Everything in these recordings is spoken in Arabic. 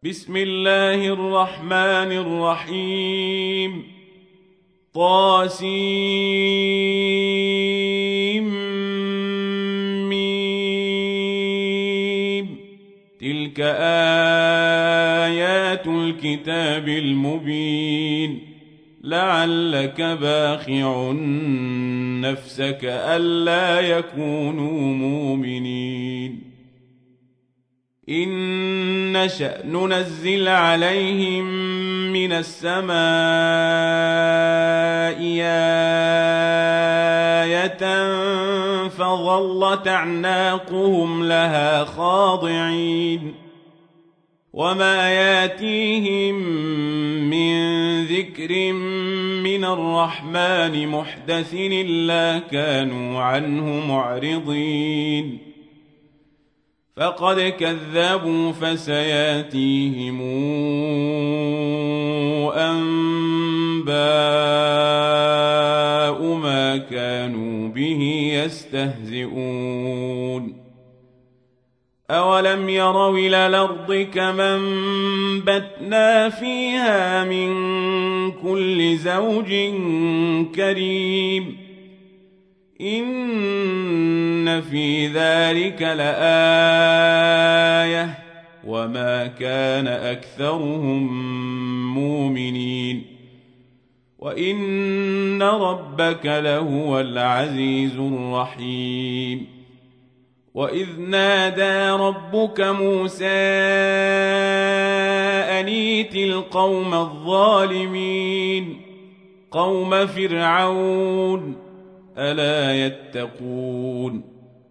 بسم الله الرحمن الرحيم طاسيم تلك آيات الكتاب المبين لعلك باخع نفسك ألا يكونوا مؤمنين إن نشأ ننزل عليهم من السماء آية فظلت أعناقهم لها خاضعين وما ياتيهم من ذكر من الرحمن محدث إلا كانوا عنه معرضين فقد كذبوا فسياتيهم أنباء ما كانوا به يستهزئون أولم يروا إلى الأرض كما أنبتنا فيها من كل زوج كريم إن في ذلك لآية وما كان أكثرهم مؤمنين وإن ربك لهو العزيز الرحيم وإذ نادى ربك موسى أن ائت القوم الظالمين قوم فرعون ألا يتقون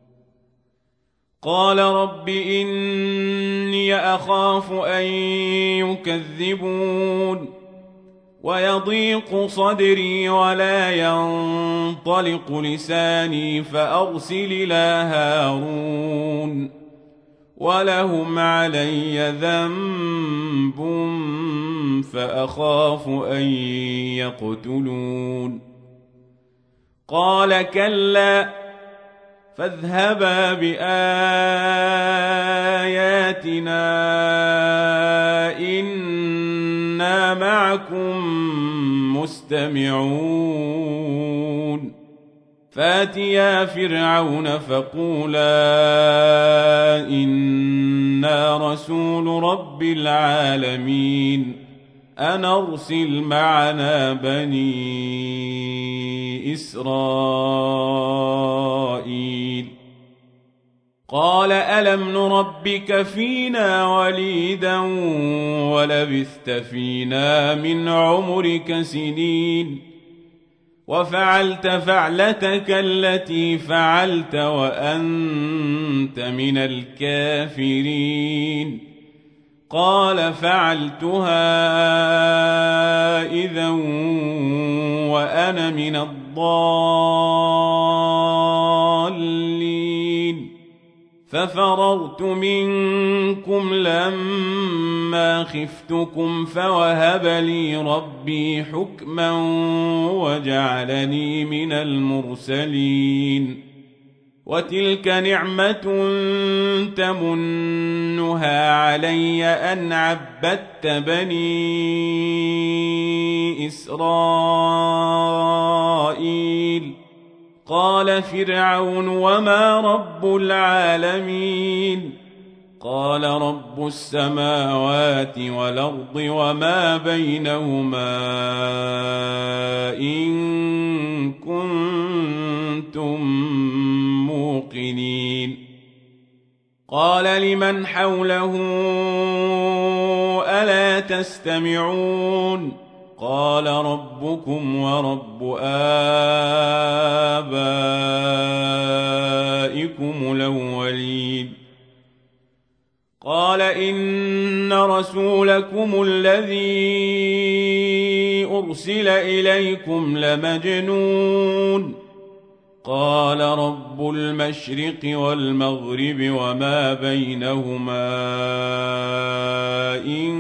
قال رب إني أخاف أن يكذبون ويضيق صدري ولا ينطلق لساني فأرسل إلى هارون ولهم علي ذنب فأخاف أن يقتلون قال كلا فاذهبا بآياتنا إنا معكم مستمعون فاتيا فرعون فقولا إنا رسول رب العالمين أن أرسل معنا بني إسرائيل قال ألم نربك فينا وليدا ولبثت فينا من عمرك سنين وفعلت فعلتك التي فعلت وأنت من الكافرين قال فعلتها إذا وأنا من الضالين ففررت منكم لما خفتكم فوهب لي ربي حكما وجعلني من المرسلين وتلك نعمة تمنها علي أن عبدت بني إسرائيل قال فرعون وما رب العالمين قال رب السماوات والأرض وما بينهما إن كنتم موقنين قال لمن حوله ألا تستمعون قال ربكم ورب آبائكم الأولين قال إن رسولكم الذي أرسل إليكم لمجنون قال رب المشرق والمغرب وما بينهما إن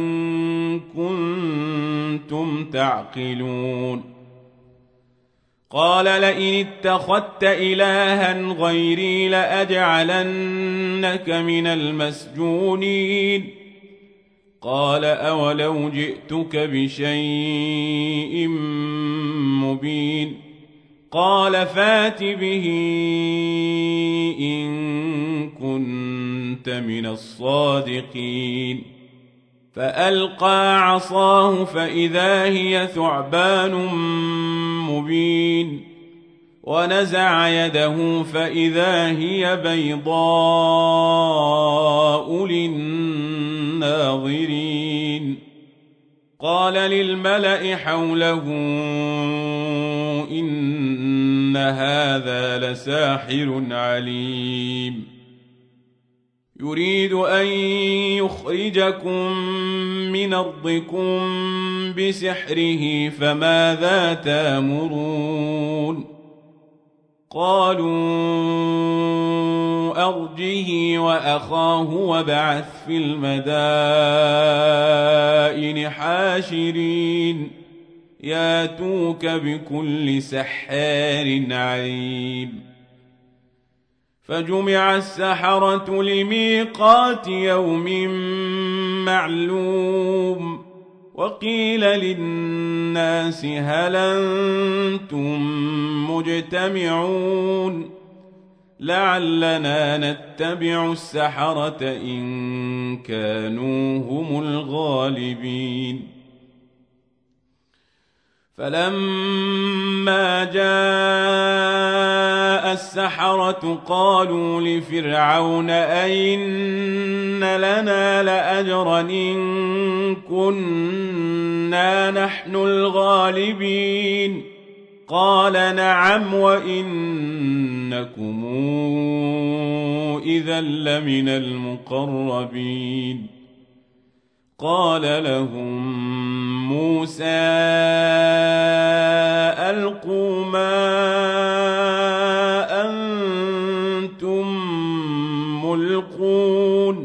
كنتم تعقلون قال لئن اتخذت إلها غيري لأجعلنك من المسجونين قال أولو جئتك بشيء مبين قال فات به إن كنت من الصادقين فألقى عصاه فإذا هي ثعبان مبين ونزع يده فإذا هي بيضاء للناظرين قال للملأ حوله إن هذا لساحر عليم يريد أن يخرجكم من أرضكم بسحره فماذا تأمرون قالوا أرجه وأخاه وابعث في المدائن حاشرين ياتوك بكل سحار عليم فجمع السحرة لميقات يوم معلوم وقيل للناس هل أنتم مجتمعون لعلنا نتبع السحرة إن كانوا هم الغالبين فلما جاء السحرة قالوا لفرعون أئن لنا لأجرا إن كنا نحن الغالبين قال نعم وإنكم إذا لمن المقربين قال لهم موسى ألقوا ما أنتم ملقون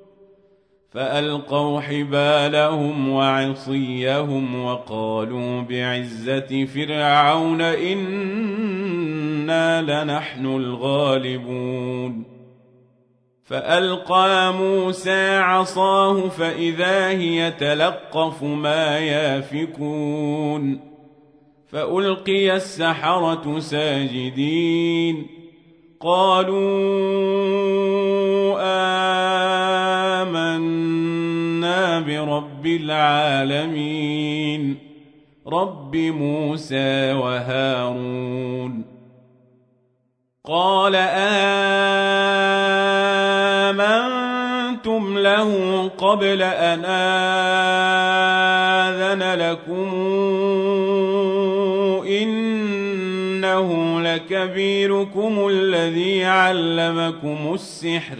فألقوا حبالهم وعصيهم وقالوا بعزة فرعون إنا لنحن الغالبون فألقى موسى عصاه فإذا هي تلقف ما يافكون فألقي السحرة ساجدين قالوا آمنا برب العالمين رب موسى وهارون قال آمنتم له قبل أن آذن لكم إنه لكبيركم الذي علمكم السحر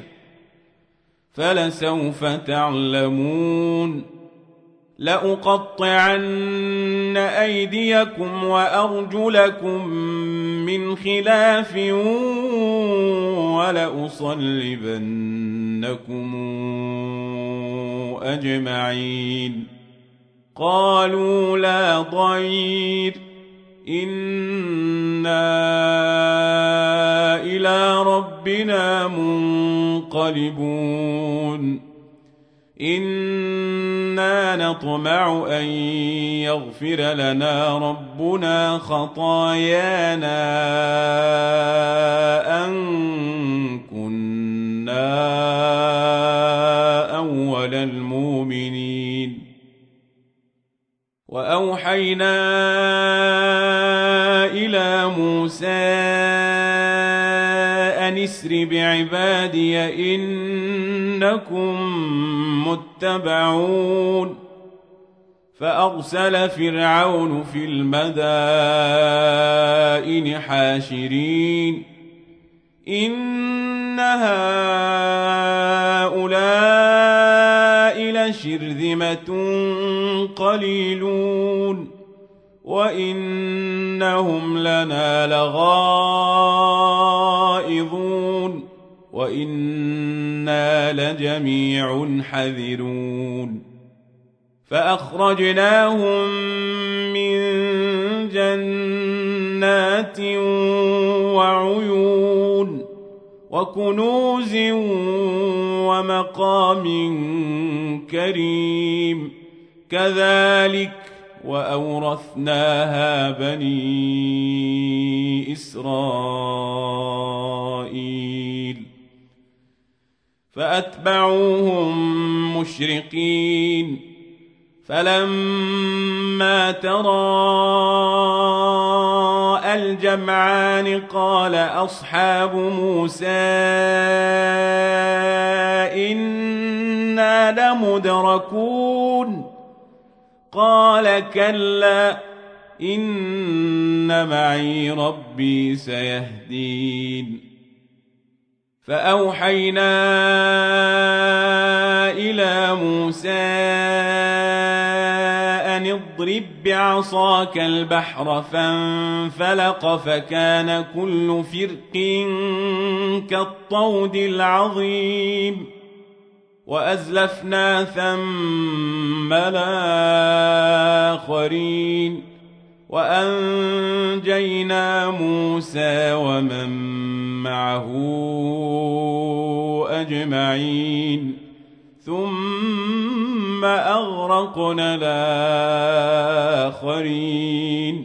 فلسوف تعلمون لأقطعن أيديكم وأرجلكم من خلاف ولأصلبنكم أجمعين قالوا لا ضير إنا إلى ربنا منقلبون إنا نطمع أن يغفر لنا ربنا خطايانا أن كنا أول المؤمنين وأوحينا إلى موسى أن اسر بعبادي إنكم متبعون فأرسل فرعون في المدائن حاشرين إن هؤلاء لشرذمة قليلون وإنهم لنا لغائظون وإنا لجميع حذرون فأخرجناهم من جنات وعيون وكنوز ومقام كريم كذلك وأورثناها بني إسرائيل فأتبعوهم مشرقين فلما تراءى الجمعان قال أصحاب موسى إنا لمدركون قال كلا إن معي ربي سيهدين فأوحينا إلى موسى أن اضرب بعصاك البحر فانفلق فكان كل فرق كالطود العظيم وأزلفنا ثم الآخرين وأنجينا موسى ومن معه أجمعين ثم أغرقنا الآخرين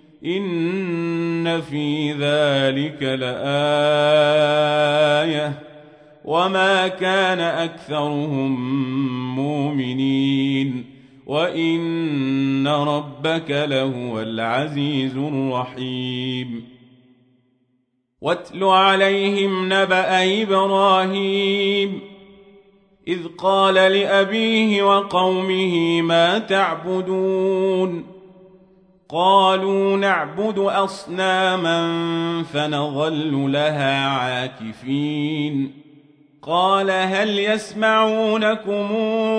إن في ذلك لآية وما كان أكثرهم مؤمنين وإن ربك لهو العزيز الرحيم واتل عليهم نبأ إبراهيم إذ قال لأبيه وقومه ما تعبدون قالوا نعبد أصناما فنظل لها عاكفين قال هل يسمعونكم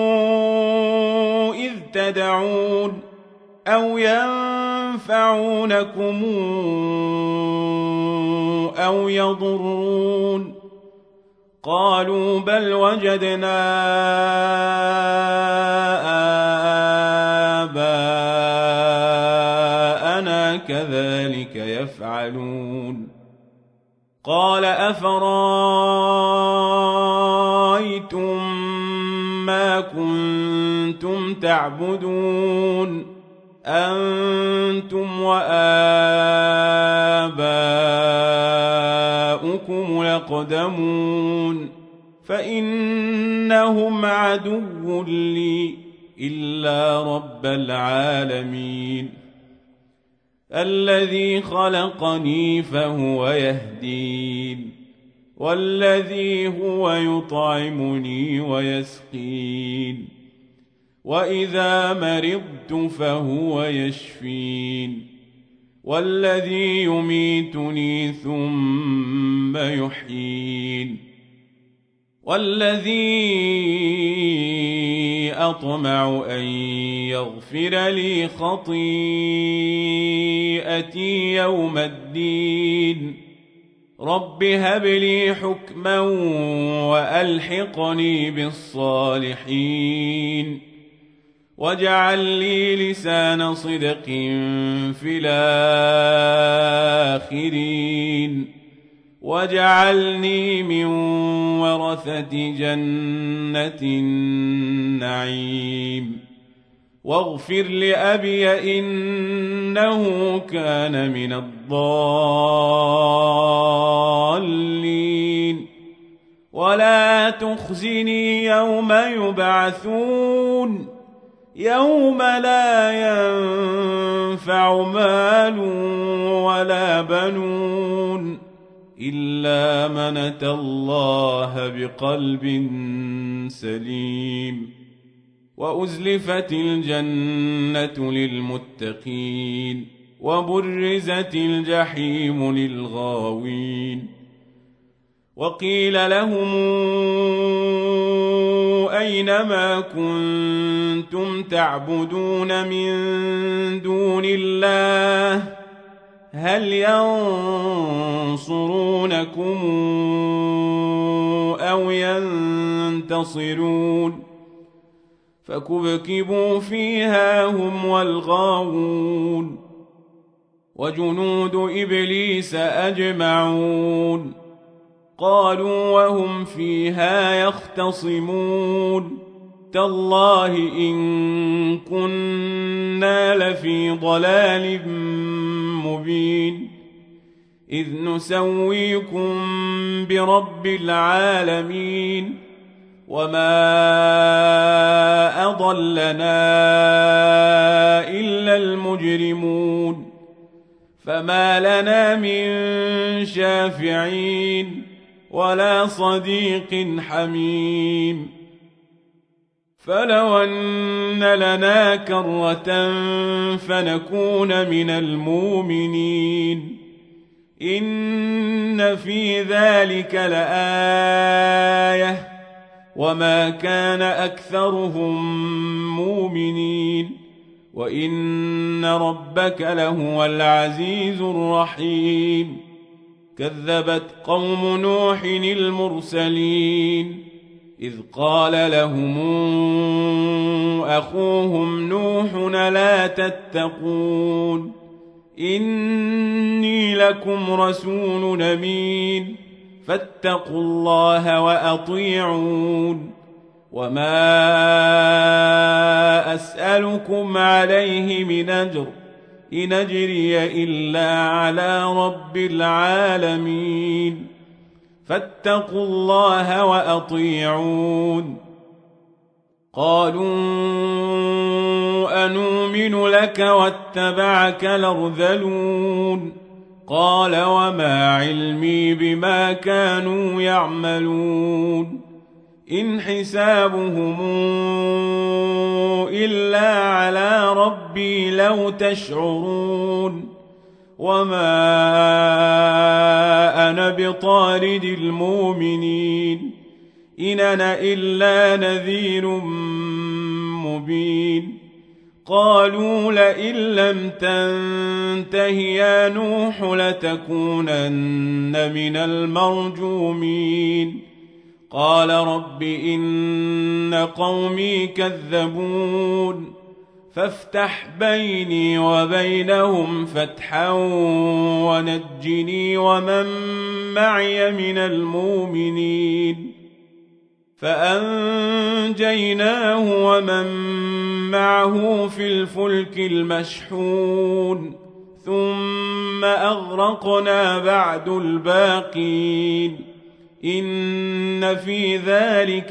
إذ تدعون أو ينفعونكم أو يضرون قالوا بل وجدنا آباءنا كذلك يفعلون قال أفرأيتم ما كنتم تعبدون أنتم وآباؤكم الأقدمون فإنهم عدو لي إلا رب العالمين الذي خلقني فهو يهدين والذي هو يطعمني ويسقين وإذا مرضت فهو يشفين والذي يميتني ثم يحيين والذي أطمع أن يغفر لي خطيئتي يوم الدين رب هب لي حكما وألحقني بالصالحين واجعل لي لسان صدق في الآخرين واجعلني من ورثة جنة النعيم واغفر لأبي إنه كان من الضالين ولا تخزني يوم يبعثون يوم لا ينفع مال ولا بنون إلا من أتى الله بقلب سليم وأزلفت الجنة للمتقين وبرزت الجحيم للغاوين وقيل لهم أين ما كنتم تعبدون من دون الله هل ينصرونكم أو ينتصرون فكبكبوا فيها هم والغاوون وجنود إبليس أجمعون قالوا وهم فيها يختصمون تالله إن كنا لفي ضلال مبين إذ نسويكم برب العالمين وما أضلنا إلا المجرمون فما لنا من شافعين ولا صديق حميم فلو أن لنا كرة فنكون من المؤمنين إن في ذلك لآية وما كان أكثرهم مؤمنين وإن ربك لهو العزيز الرحيم كذبت قوم نوح المرسلين إذ قال لهم أخوهم نوح لا تتقون إني لكم رسول أمين فاتقوا الله وأطيعون وما أسألكم عليه من أجر إن أجري إلا على رب العالمين فاتقوا الله وأطيعون قالوا أنؤمن لك واتبعك الأرذلون قال وما علمي بما كانوا يعملون إن حسابهم إلا على ربي لو تشعرون وما أنا بطارد المؤمنين إن أنا إلا نذير مبين قالوا لئن لم تنته يا نوح لتكونن من المرجومين قال رب إن قومي كذبون فافتح بيني وبينهم فتحا ونجني ومن معي من المؤمنين فأنجيناه ومن معه في الفلك المشحون ثم أغرقنا بعد الباقين إن في ذلك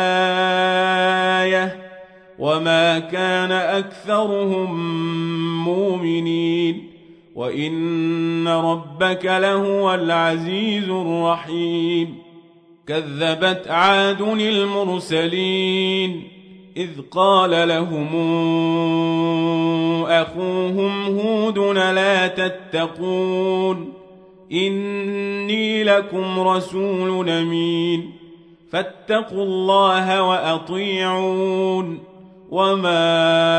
لآية وما كان أكثرهم مؤمنين وإن ربك لهو العزيز الرحيم كذبت عاد المرسلين إذ قال لهم أخوهم هود لا تتقون إني لكم رسول أمين فاتقوا الله وأطيعون وما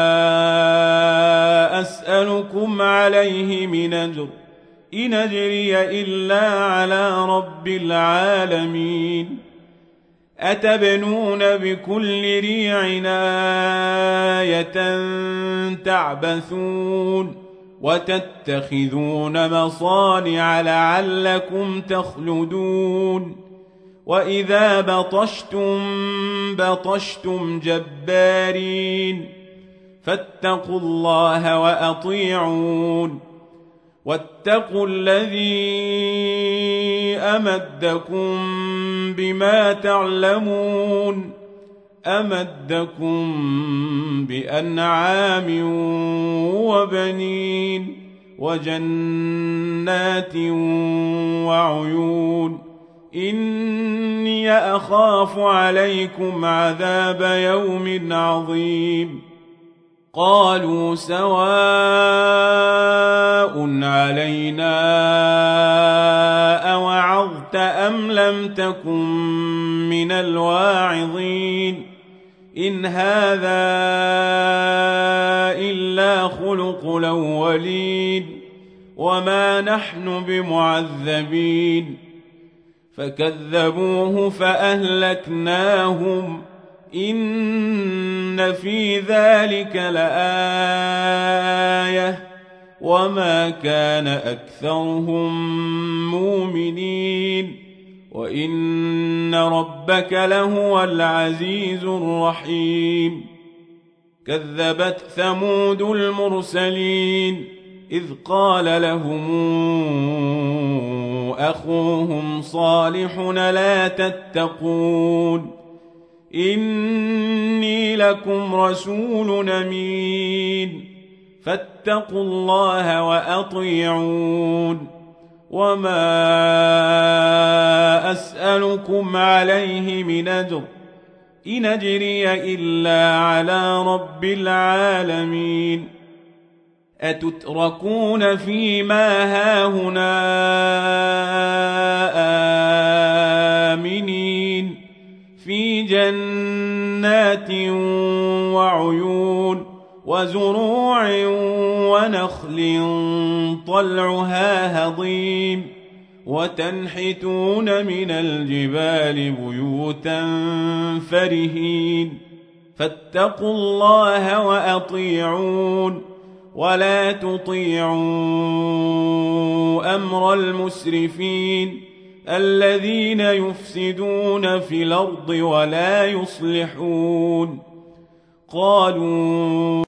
أسألكم عليه من أجر إن أجري إلا على رب العالمين أتبنون بكل ريع آية تعبثون وتتخذون مصانع لعلكم تخلدون وإذا بطشتم جبارين فاتقوا الله وأطيعون واتقوا الذي أمدكم بما تعلمون أمدكم بأنعام وبنين وجنات وعيون إني أخاف عليكم عذاب يوم عظيم قالوا سواء علينا أوعظت أم لم تكن من الواعظين إن هذا إلا خلق الأولين وما نحن بمعذبين فكذبوه فأهلكناهم إن في ذلك لآية وما كان أكثرهم مؤمنين وإن ربك لهو العزيز الرحيم كذبت ثمود المرسلين إذ قال لهم أخوهم صالح لا تتقون إني لكم رسول أمين فاتقوا الله وأطيعون وما أسألكم عليه من أجر إن أجري إلا على رب العالمين أتتركون فيما هاهنا آمنين في جنات وعيون وزروع ونخل طلعها هضيم وتنحتون من الجبال بيوتا فرهين فاتقوا الله وأطيعون ولا تطيعوا أمر المسرفين الذين يفسدون في الأرض ولا يصلحون قالوا